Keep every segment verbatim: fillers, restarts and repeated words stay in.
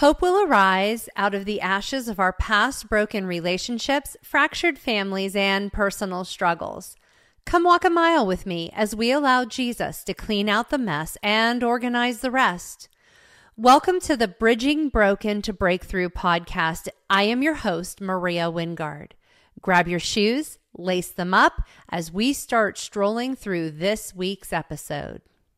Hope will arise out of the ashes of our past broken relationships, fractured families, and personal struggles. Come walk a mile with me as we allow Jesus to clean out the mess and organize the rest. Welcome to the Bridging Broken to Breakthrough podcast. I am your host, Maria Wingard. Grab your shoes, lace them up as we start strolling through this week's episode.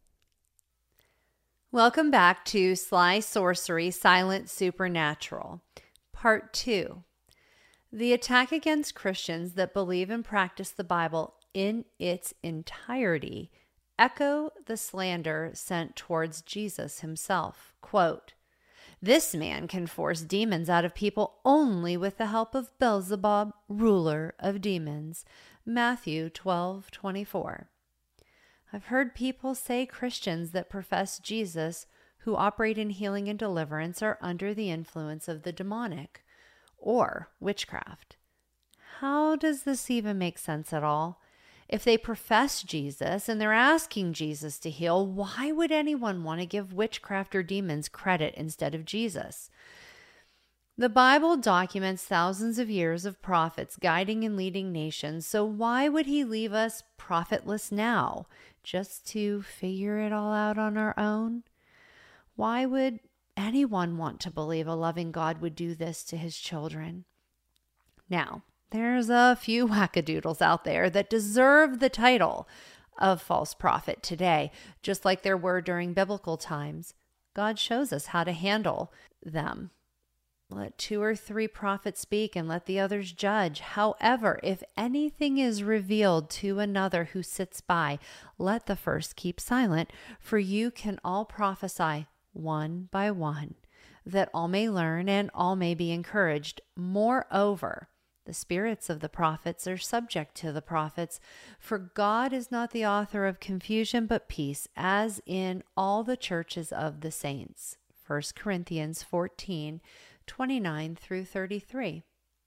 Welcome back to Sly Sorcery, Silent Supernatural, Part two. The attack against Christians that believe and practice the Bible in its entirety echo the slander sent towards Jesus himself. Quote, "This man can force demons out of people only with the help of Beelzebub, ruler of demons." Matthew twelve twenty-four. I've heard people say Christians that profess Jesus who operate in healing and deliverance are under the influence of the demonic or witchcraft. How does this even make sense at all? If they profess Jesus and they're asking Jesus to heal, why would anyone want to give witchcraft or demons credit instead of Jesus? The Bible documents thousands of years of prophets guiding and leading nations, so why would he leave us profitless now, just to figure it all out on our own? Why would anyone want to believe a loving God would do this to his children? Now, there's a few wackadoodles out there that deserve the title of false prophet today, just like there were during biblical times. God shows us how to handle them. Let two or three prophets speak and let the others judge. However, if anything is revealed to another who sits by, let the first keep silent, for you can all prophesy one by one, that all may learn and all may be encouraged. Moreover, the spirits of the prophets are subject to the prophets, for God is not the author of confusion but peace, as in all the churches of the saints. First Corinthians fourteen twenty-nine through thirty-three.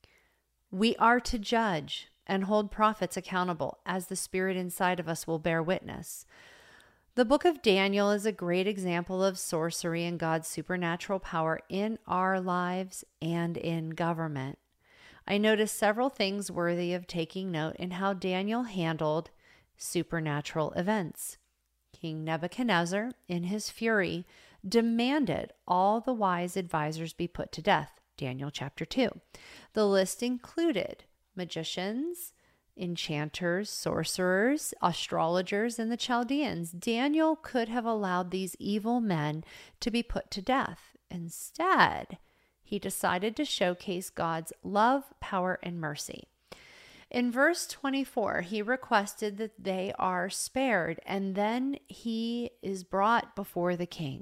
We are to judge and hold prophets accountable, as the spirit inside of us will bear witness. The book of Daniel is a great example of sorcery and God's supernatural power in our lives and in government. I noticed several things worthy of taking note in how Daniel handled supernatural events. King Nebuchadnezzar, in his fury, demanded all the wise advisors be put to death. Daniel chapter two. The list included magicians, enchanters, sorcerers, astrologers, and the Chaldeans. Daniel could have allowed these evil men to be put to death. Instead, he decided to showcase God's love, power, and mercy. In verse twenty-four, he requested that they are spared, and then he is brought before the king.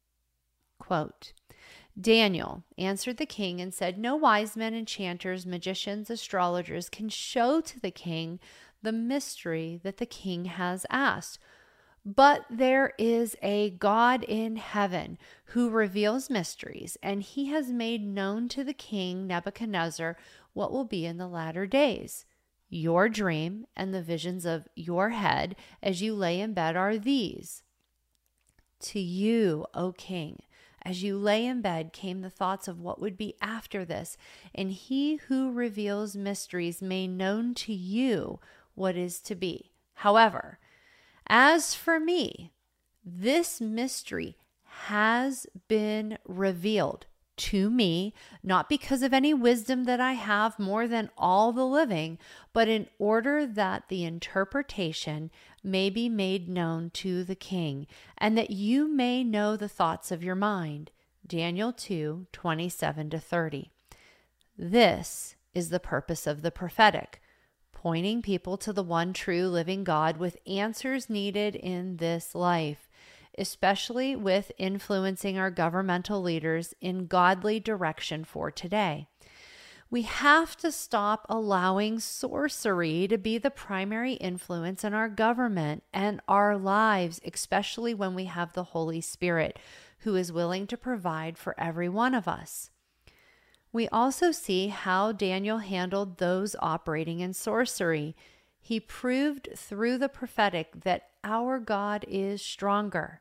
Quote, "Daniel answered the king and said, 'No wise men, enchanters, magicians, astrologers can show to the king the mystery that the king has asked. But there is a God in heaven who reveals mysteries, and he has made known to the king Nebuchadnezzar what will be in the latter days. Your dream and the visions of your head as you lay in bed are these. To you, O king, as you lay in bed came the thoughts of what would be after this, and he who reveals mysteries made known to you what is to be. However, as for me, this mystery has been revealed to me, not because of any wisdom that I have more than all the living, but in order that the interpretation may be made known to the king, and that you may know the thoughts of your mind. Daniel two twenty-seven to thirty. This is the purpose of the prophetic, pointing people to the one true living God with answers needed in this life, especially with influencing our governmental leaders in godly direction for today. We have to stop allowing sorcery to be the primary influence in our government and our lives, especially when we have the Holy Spirit, who is willing to provide for every one of us. We also see how Daniel handled those operating in sorcery. He proved through the prophetic that our God is stronger,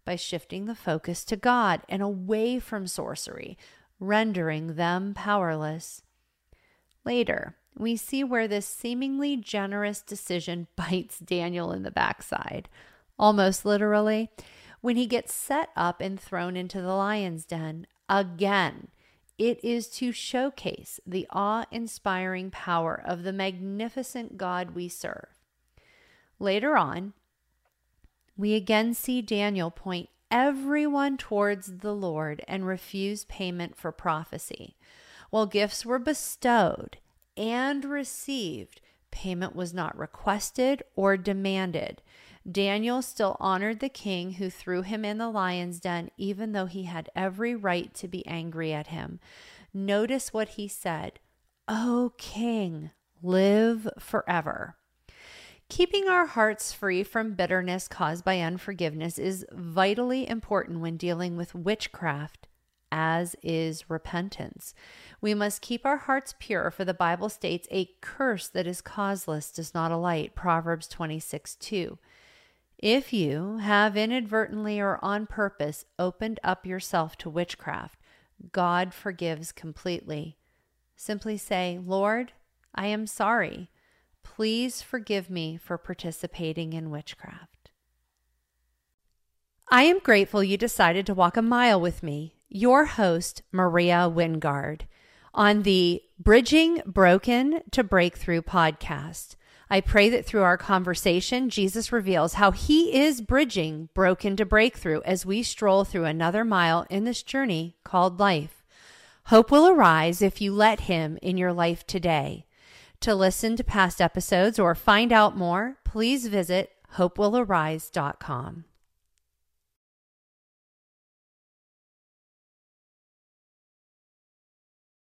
by shifting the focus to God and away from sorcery, rendering them powerless. Later, we see where this seemingly generous decision bites Daniel in the backside, almost literally, when he gets set up and thrown into the lion's den. Again, it is to showcase the awe-inspiring power of the magnificent God we serve. Later on, we again see Daniel point everyone towards the Lord and refuse payment for prophecy. While gifts were bestowed and received, payment was not requested or demanded. Daniel still honored the king who threw him in the lion's den, even though he had every right to be angry at him. Notice what he said, "O king, live forever." Keeping our hearts free from bitterness caused by unforgiveness is vitally important when dealing with witchcraft, as is repentance. We must keep our hearts pure, for the Bible states, "A curse that is causeless does not alight," Proverbs twenty-six two. If you have inadvertently or on purpose opened up yourself to witchcraft, God forgives completely. Simply say, "Lord, I am sorry. Please forgive me for participating in witchcraft." I am grateful you decided to walk a mile with me, your host, Maria Wingard, on the Bridging Broken to Breakthrough podcast. I pray that through our conversation, Jesus reveals how he is bridging broken to breakthrough as we stroll through another mile in this journey called life. Hope will arise if you let him in your life today. To listen to past episodes or find out more, please visit hope will arise dot com.